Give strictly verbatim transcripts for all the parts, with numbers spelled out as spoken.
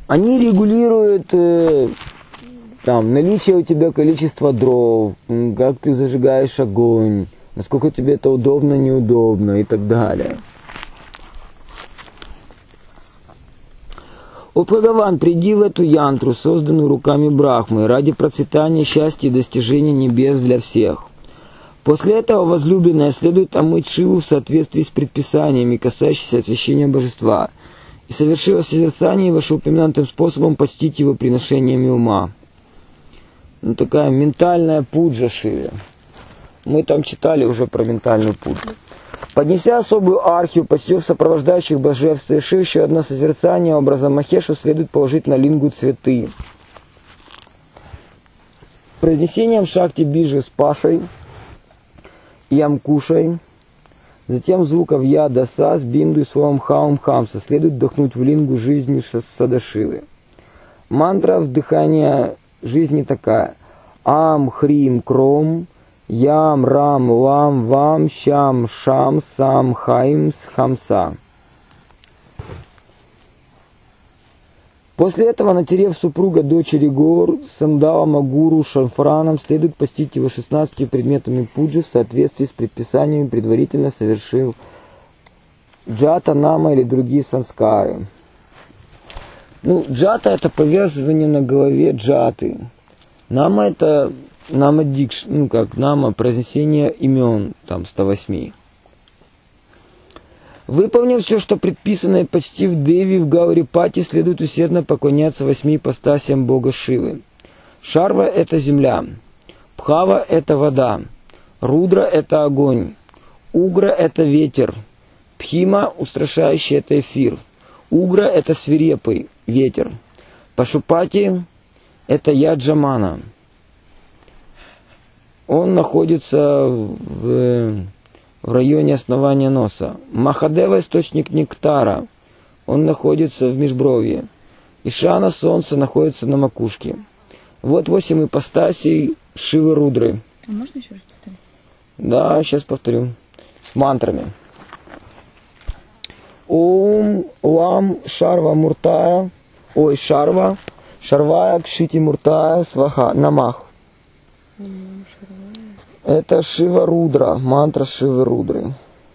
Они регулируют э, там, наличие у тебя количества дров, как ты зажигаешь огонь, насколько тебе это удобно, неудобно и так далее. О Бхагаван, приди в эту янтру, созданную руками Брахмы, ради процветания, счастья и достижения небес для всех. После этого, возлюбленная, следует омыть Шиву в соответствии с предписаниями, касающимися освящения божества, и, совершив созерцание вышеупомянутым способом, почтить его приношениями ума. Ну, такая ментальная пуджа Шиве. Мы там читали уже про ментальную пуджу. Поднеся особую архию, почтив сопровождающих божеств, совершив еще одно созерцание образа Махешу, следует положить на лингу цветы. Произнесением шакти биджи с Пашей и Амкушей, затем звуков Я, Даса, с Бинду и словом Хаум Хамса следует вдохнуть в лингу жизни Садашивы. Мантра вдыхания жизни такая: Ам, Хрим, Кром, Ям, Рам, Лам, Вам, Щам, Шам, Сам, Хаим, Хамса. После этого, натерев супруга дочери гор, Сандалама, Гуру, Шанфраном, следует постить его шестнадцатью предметами пуджи в соответствии с предписаниями, предварительно совершив джата, нама или другие санскары. Ну, джата — это повязывание на голове джаты. Нама — это нама дикш, ну как нама, произнесение имен, там, ста восьми. Выполнив все, что предписано, и почтив Деви в Гаурипати, следует усердно поклоняться восьми ипостасиям Бога Шивы. Шарва — это земля, Пхава — это вода, Рудра — это огонь, Угра — это ветер, Пхима, устрашающий, это эфир, Угра — это свирепый ветер, Пашупати — это Яджамана. Он находится в, в районе основания носа. Махадева — источник нектара. Он находится в межбровье. Ишана — солнце, находится на макушке. Вот восемь ипостасей Шивы Рудры. А можно еще раз повторить? Да, сейчас повторю. С мантрами. Ом, Лам, Шарва, Муртая. Ой, Шарва. Шарвая, Кшити, Муртая, Сваха, Намах. Это Шива Рудра, мантра Шивы Рудры.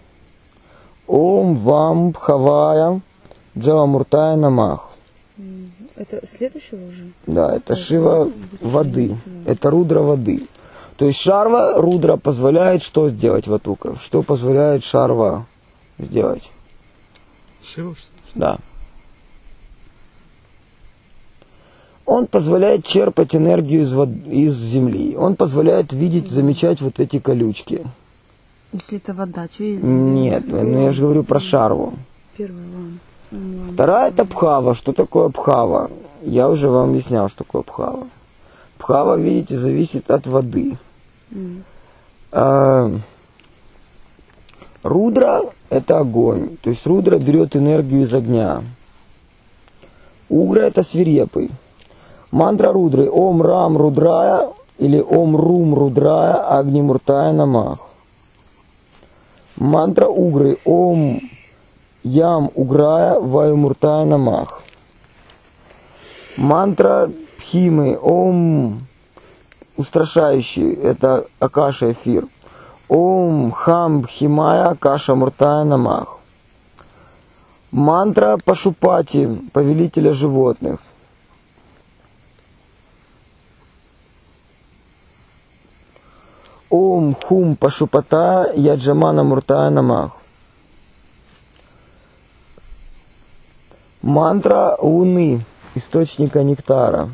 Ом Вам Бхавая Джавамуртая Намах. Это следующего уже? Да, это Шива воды. Это Рудра воды. То есть Шарва Рудра позволяет что сделать Ватука? Что позволяет Шарва сделать? Шива? Да. Он позволяет черпать энергию из, вод... из земли. Он позволяет видеть, замечать вот эти колючки. Если это вода, что из Нет, ну я же говорю про Шарву. Первая, ладно. Вторая — это Бхава. Что такое Бхава? Я уже вам объяснял, что такое Бхава. Бхава, видите, зависит от воды. Mm. А, Рудра — это огонь. То есть Рудра берет энергию из огня. Угра — это свирепый. Мантра Рудры: Ом Рам Рудрая или Ом Рум Рудрая Агни Муртая Намах. Мантра Угры: Ом Ям Уграя Ваю Муртая Намах. Мантра Пхимы: Ом устрашающий, это Акаша эфир. Ом Хам Бхимая Акаша Муртая Намах. Мантра Пашупати, повелителя животных. Ом Хум Пашупата Яджамана Муртая Намах. Мантра Луны, источника нектара.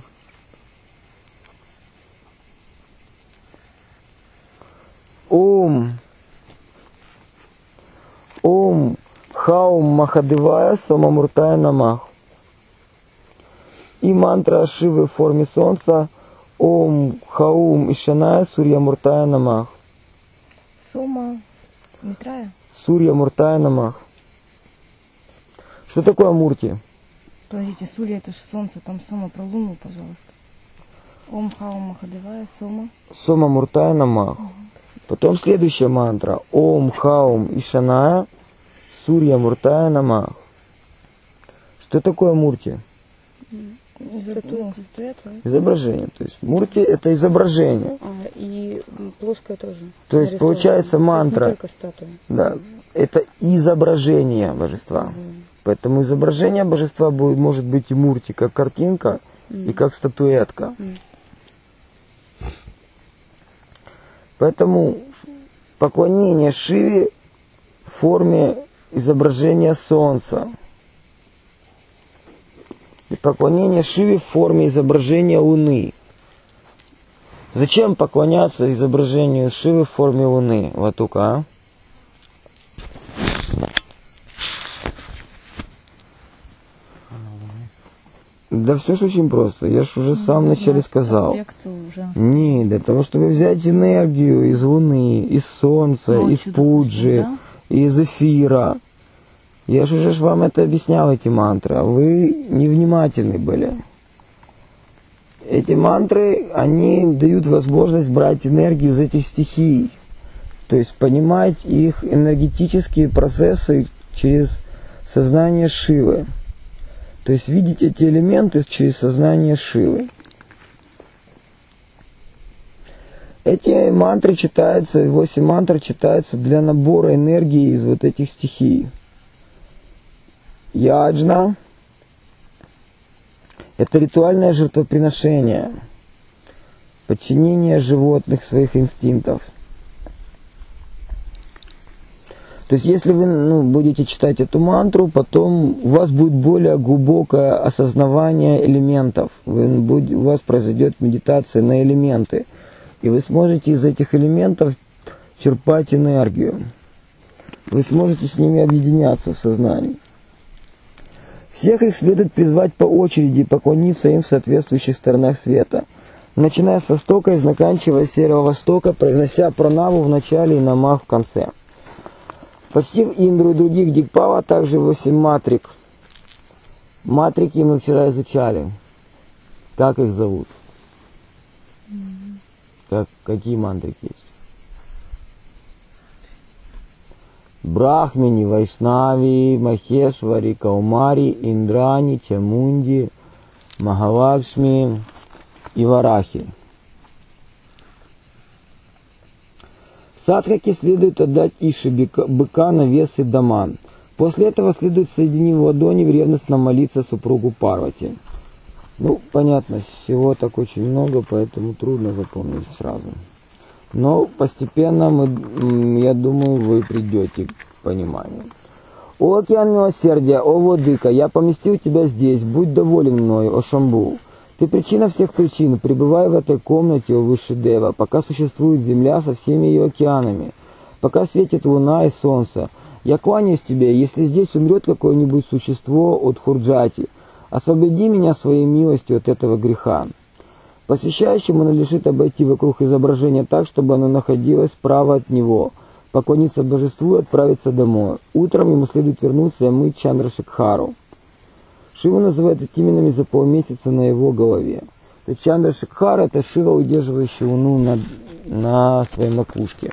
Ом Ом Хаум Махадевая Сома Муртая Намах. И мантра Шивы в форме солнца: Ом Хаум Ишаная Сурья Муртая Намах. Сома Митрая? Сурья Муртая Намах. Что такое Мурти? Подождите, Сурья — это же солнце, там Сома про Луну, пожалуйста. Ом Хаум Махадевая Сома. Сома Муртая Намах. Угу. Потом следующая мантра: Ом Хаум Ишаная Сурья Муртая Намах. Что такое Мурти? Изоб... Ну, статуэтка. Изображение. То есть мурти это изображение. А, и плоская тоже. То есть получается мантра. То есть не только статуя. Да, это изображение божества. Угу. Поэтому изображение божества будет, может быть и мурти, как картинка, угу. и как статуэтка. Угу. Поэтому поклонение Шиве в форме изображения солнца. И поклонение Шиве в форме изображения Луны. Зачем поклоняться изображению Шивы в форме Луны? Ватука, а? Да все же очень просто. Я же уже в самом начале сказал. Не, для того, чтобы взять энергию из Луны, из Солнца, Ночью, из Пуджи, допустим, да? Из эфира. Я же уже вам это объяснял, эти мантры, а вы невнимательны были. Эти мантры, они дают возможность брать энергию из этих стихий. То есть понимать их энергетические процессы через сознание Шивы. То есть видеть эти элементы через сознание Шивы. Эти мантры читаются, восемь мантр читаются для набора энергии из вот этих стихий. Яджна – это ритуальное жертвоприношение, подчинение животных своих инстинктов. То есть, если вы ну, будете читать эту мантру, потом у вас будет более глубокое осознавание элементов. Вы, будет, у вас произойдет медитация на элементы. И вы сможете из этих элементов черпать энергию. Вы сможете с ними объединяться в сознании. Всех их следует призвать по очереди и поклониться им в соответствующих сторонах света. Начиная с востока и заканчивая с северо-востока, произнося пранаву в начале и намах в конце. Почтив Индру и других Дикпава, а также восемь матрик. Матрики мы вчера изучали. Как их зовут? Как, какие мантрики есть? Брахмини, Вайшнави, Махешвари, Каумари, Индрани, Чамунди, Махалакшми и Варахи. Садхаке следует отдать Ише быка на вес и даман. После этого следует, соединив ладони, ревностно молиться супругу Парвати. Ну, понятно, всего так очень много, поэтому трудно запомнить сразу. Но постепенно, мы, я думаю, вы придете к пониманию. «О океан милосердия, о владыка, я поместил тебя здесь, будь доволен мною, о Шамбу. Ты причина всех причин, пребывай в этой комнате, о высший Дева, пока существует земля со всеми ее океанами, пока светит луна и солнце. Я кланяюсь тебе, если здесь умрет какое-нибудь существо от Хурджати, освободи меня своей милостью от этого греха». Посвящающему надлежит обойти вокруг изображения так, чтобы оно находилось справа от него, поклониться божеству и отправиться домой. Утром ему следует вернуться и омыть Чандрашикхару. Шиву называют этими именами за полмесяца на его голове. То есть Чандрашикхара — это Шива, удерживающий луну на, на своей макушке.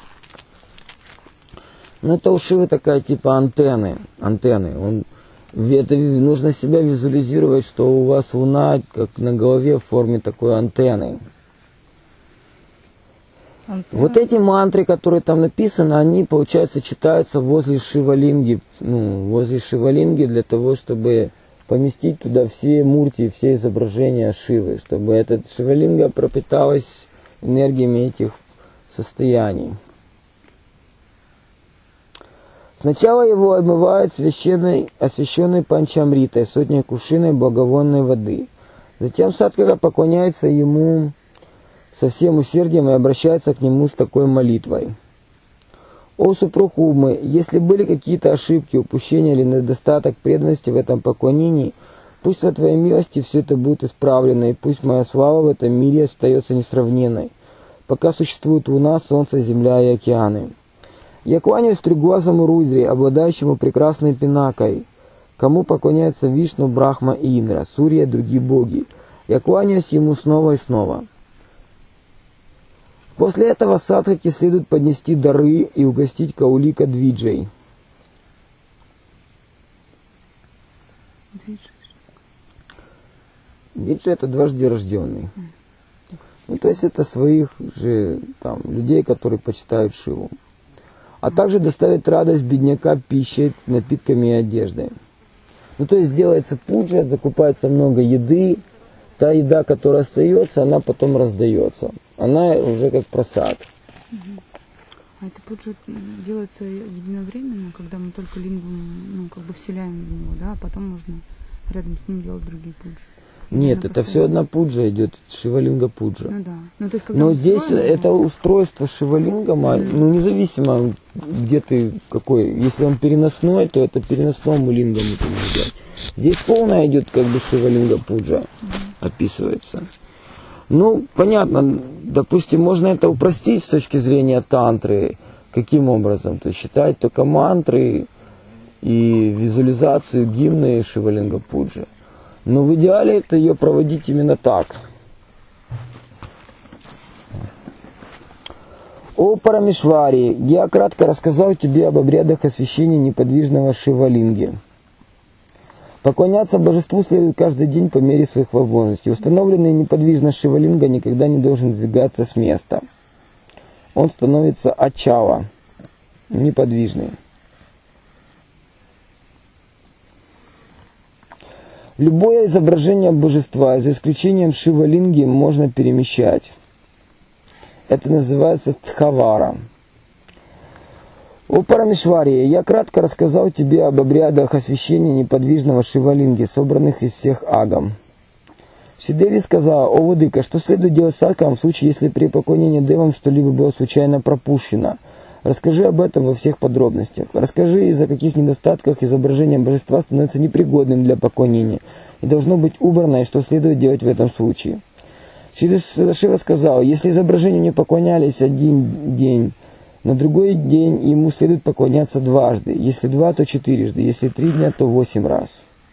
Но это у Шивы такая типа антенны. антенны. Он, это, нужно себя визуализировать, что у вас луна как на голове в форме такой антенны. Антенна. Вот эти мантры, которые там написаны, они, получается, читаются возле Шивалинги, ну, возле Шивалинги для того, чтобы поместить туда все мурти, все изображения Шивы, чтобы эта Шивалинга пропиталась энергиями этих состояний. Сначала его омывают священной, освященной панчамритой, сотней кувшиной благовонной воды. Затем Садхака поклоняется ему со всем усердием и обращается к нему с такой молитвой. «О супруг Умы, если были какие-то ошибки, упущения или недостаток преданности в этом поклонении, пусть во Твоей милости все это будет исправлено, и пусть моя слава в этом мире остается несравненной, пока существует луна, солнце, земля и океаны. Я кланяюсь трехглазому Рудре, обладающему прекрасной пинакой, кому поклоняются Вишну, Брахма и Индра, Сурья и другие боги. Я кланяюсь ему снова и снова». После этого Садхаке следует поднести дары и угостить Каулика Двиджей. Виджа — это дважды рожденный. Ну, то есть это своих же там людей, которые почитают Шиву. А также доставит радость бедняка пищей, напитками и одеждой. Ну, то есть делается пуджа, закупается много еды. Та еда, которая остается, она потом раздается. Она уже как просад. А это пуджа делается единовременно, когда мы только лингу, ну, как бы вселяем в него, да, а потом можно рядом с ним делать другие пуджи. Нет, это все одна пуджа идет, шивалинга пуджа. Ну да. Ну, то есть, когда Но мы здесь строим, это устройство шивалингама, ну независимо, где ты какой, если он переносной, то это переносному лингаму ты можешь делать. Здесь полная идет как бы шивалинга пуджа, описывается. Ну, понятно, допустим, можно это упростить с точки зрения тантры. Каким образом? То есть считать только мантры и визуализацию гимны шивалинга пуджи. Но в идеале это ее проводить именно так. О Парамешвари, я кратко рассказал тебе об обрядах освящения неподвижного шивалинги. Поклоняться божеству следует каждый день по мере своих возможностей. Установленный неподвижно шивалинга никогда не должен двигаться с места. Он становится ачала, неподвижный. Любое изображение божества, за исключением шивалинги, можно перемещать. Это называется стхавара. О Парамешвари, я кратко рассказал тебе об обрядах освящения неподвижного шивалинги, собранных из всех агам. Шидеви сказала: о владыка, что следует делать садхакам в случае, если при поклонении девам что-либо было случайно пропущено? Расскажи об этом во всех подробностях. Расскажи, из-за каких недостатков изображение божества становится непригодным для поклонения и должно быть убрано, и что следует делать в этом случае. Шива сказал: если изображению не поклонялись один день, на другой день ему следует поклоняться дважды. Если два, то четырежды. Если три дня, то восемь раз.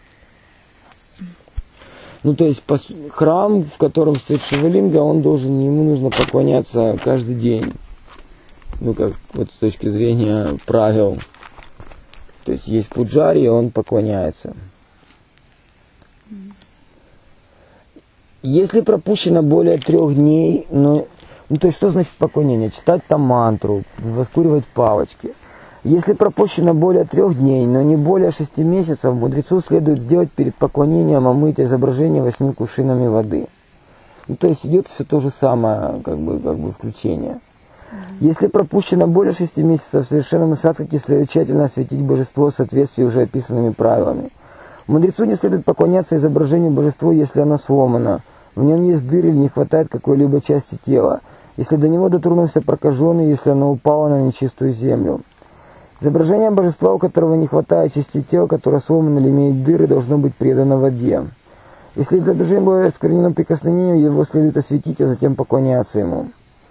Ну, то есть храм, в котором стоит шивалинга, он должен, ему нужно поклоняться каждый день. Ну, как вот с точки зрения правил. То есть есть пуджари, он поклоняется. Если пропущено более трех дней, ну, ну, то есть что значит поклонение? Читать там мантру, воскуривать палочки. Если пропущено более трех дней, но не более шести месяцев, мудрецу следует сделать перед поклонением омыть изображение восьми кувшинами воды. Ну, то есть идет все то же самое, как бы, как бы включение. Если пропущено более шести месяцев, в совершенном садхаке следует тщательно осветить божество в соответствии уже описанными правилами. Мудрецу не следует поклоняться изображению божества, если оно сломано, в нем есть дыры или не хватает какой-либо части тела, если до него дотронулся прокаженный, если оно упало на нечистую землю. Изображение божества, у которого не хватает части тела, которое сломано или имеет дыры, должно быть предано воде. Если изображение было осквернено прикосновением, его следует осветить, а затем поклоняться ему.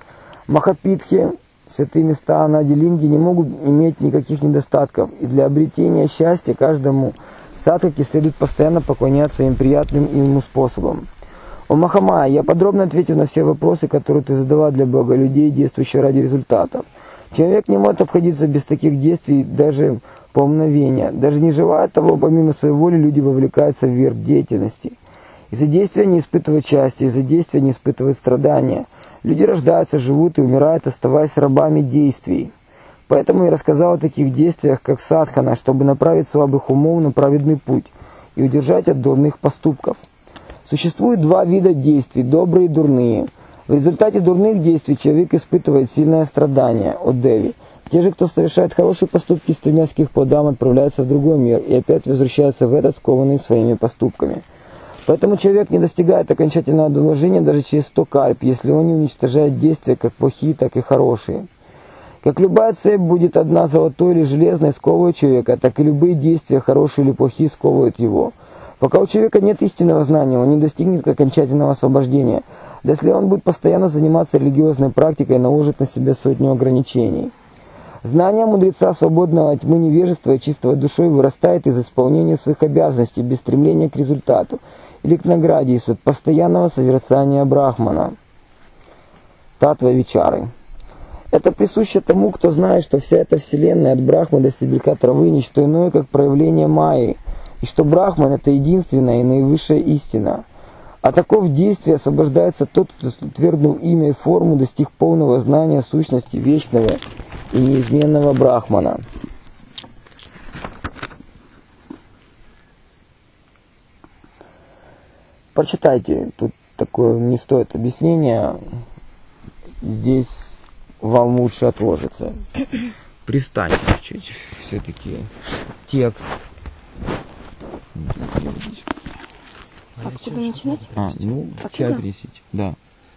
Махапитхи, святые места Анадилинги, не могут иметь никаких недостатков, и для обретения счастья каждому садхаке следует постоянно поклоняться им приятным ему способом. О Махамая, я подробно ответил на все вопросы, которые ты задала для Бога людей, действующих ради результатов. Человек не может обходиться без таких действий даже по мгновению. Даже не желая того, помимо своей воли, люди вовлекаются в верх деятельности. Из-за действия не испытывают счастья, из-за действия не испытывают страдания. Люди рождаются, живут и умирают, оставаясь рабами действий. Поэтому я рассказал о таких действиях, как садхана, чтобы направить слабых умов на праведный путь и удержать от дурных поступков. Существует два вида действий, добрые и дурные. В результате дурных действий человек испытывает сильное страдание от деви. Те же, кто совершает хорошие поступки, стремясь к их плодам, отправляются в другой мир и опять возвращаются в этот, скованный своими поступками. Поэтому человек не достигает окончательного доложения даже через сто кальп, если он не уничтожает действия, как плохие, так и хорошие. Как любая цепь будет одна золотой или железной, сковывает человека, так и любые действия, хорошие или плохие, сковывают его. Пока у человека нет истинного знания, он не достигнет окончательного освобождения. Если он будет постоянно заниматься религиозной практикой, наложит на себя сотню ограничений. Знание мудреца, свободного от тьмы невежества и чистого душой, вырастает из исполнения своих обязанностей, без стремления к результату или к награде, из постоянного созерцания Брахмана. Татва Вичары. Это присуще тому, кто знает, что вся эта вселенная от Брахмы до стебелька травы не что иное, как проявление Майи, и что Брахман — это единственная и наивысшая истина. А таков действие освобождается тот, кто утвердил имя и форму, достиг полного знания сущности вечного и неизменного Брахмана. Прочитайте, тут такое не стоит объяснения, здесь вам лучше отложиться. Пристаньте чуть, все-таки текст. Откуда начинать? А, ну, Откуда? чай присить, да.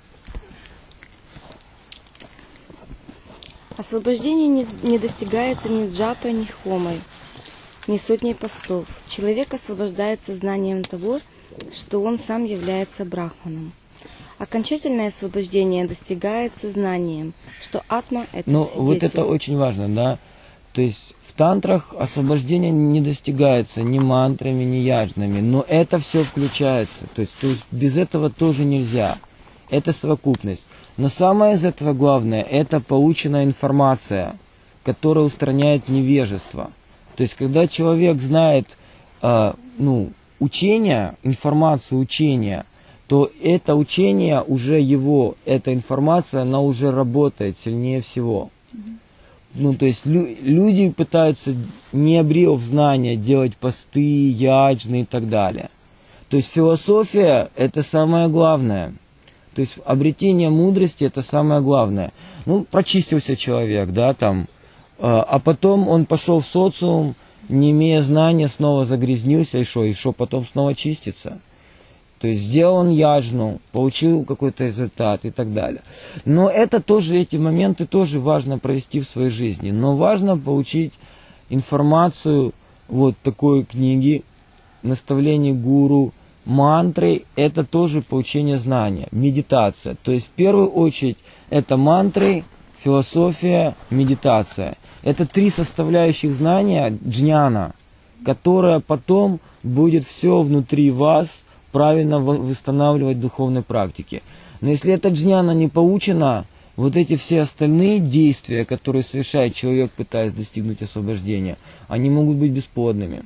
Освобождение не, не достигается ни джапой, ни хомой, ни сотней постов. Человек освобождается знанием того, что он сам является брахманом. Окончательное освобождение достигается знанием, что атма – это Но свидетель. вот это очень важно, да. То есть в тантрах освобождение не достигается ни мантрами, ни яджнами, но это все включается. То есть, то есть без этого тоже нельзя. Это совокупность. Но самое из этого главное – это полученная информация, которая устраняет невежество. То есть когда человек знает э, ну, учение, информацию учения, то это учение уже его, эта информация, она уже работает сильнее всего. Ну, то есть лю- люди пытаются, не обрев знания, делать посты, яджны и так далее. То есть философия – это самое главное. То есть обретение мудрости – это самое главное. Ну, прочистился человек, да, там, э, а потом он пошел в социум, не имея знания, снова загрязнился, и что, и что потом снова чистится. То есть сделал он яджну, получил какой-то результат и так далее. Но это тоже, эти моменты тоже важно провести в своей жизни. Но важно получить информацию вот такой книги, наставление гуру, мантры, это тоже получение знания, медитация. То есть в первую очередь это мантры, философия, медитация. Это три составляющих знания джняна, которая потом будет все внутри вас правильно восстанавливать в духовной практике. Но если эта джняна не получена, вот эти все остальные действия, которые совершает человек, пытаясь достигнуть освобождения, они могут быть бесплодными.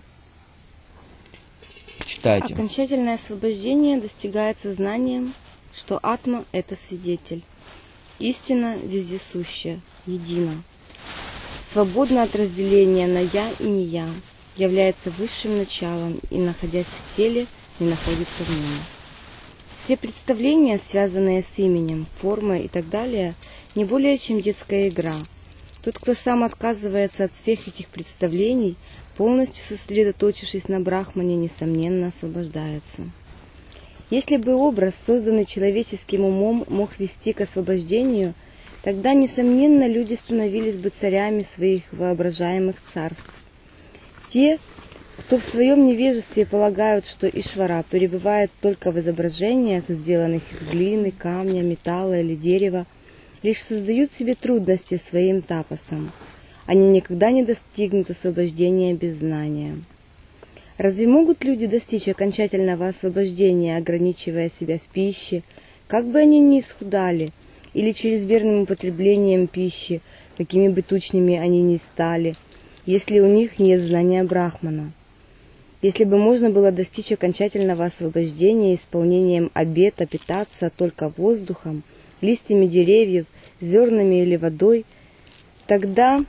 Читайте. Окончательное освобождение достигается знанием, что атма – это свидетель. Истина вездесущая, едина. Свободна от разделения на «я» и «не я», является высшим началом и, находясь в теле, не находится в нем. Все представления, связанные с именем, формой и так далее, не более чем детская игра. Тот, кто сам отказывается от всех этих представлений, полностью сосредоточившись на брахмане, несомненно освобождается. Если бы образ, созданный человеческим умом, мог вести к освобождению, тогда, несомненно, люди становились бы царями своих воображаемых царств. Те, кто в своем невежестве полагают, что Ишвара пребывает только в изображениях, сделанных из глины, камня, металла или дерева, лишь создают себе трудности своим тапасом. Они никогда не достигнут освобождения без знания. Разве могут люди достичь окончательного освобождения, ограничивая себя в пище, как бы они ни исхудали, или чрезмерным употреблением пищи, какими бы тучными они ни стали, если у них нет знания Брахмана? Если бы можно было достичь окончательного освобождения исполнением обета питаться только воздухом, листьями деревьев, зернами или водой, тогда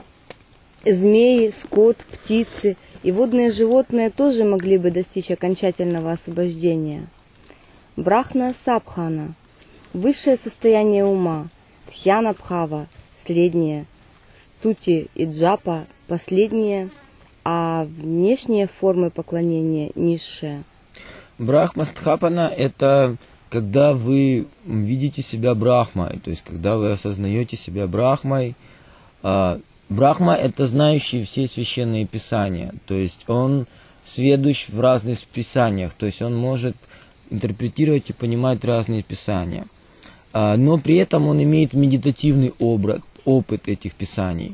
змеи, скот, птицы и водные животные тоже могли бы достичь окончательного освобождения. Брахна сабхана – высшее состояние ума, тхьяна бхава – среднее, стути и джапа – последнее, а внешние формы поклонения – низшие. Брахма стхапана – это когда вы видите себя брахмой, то есть когда вы осознаете себя брахмой. Брахма – это знающий все священные писания, то есть он сведущ в разных писаниях, то есть он может интерпретировать и понимать разные писания. Но при этом он имеет медитативный образ, опыт этих писаний.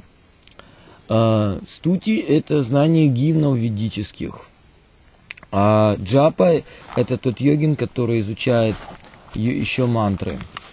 Стути – это знание гимнов ведических. А джапа – это тот йогин, который изучает еще мантры.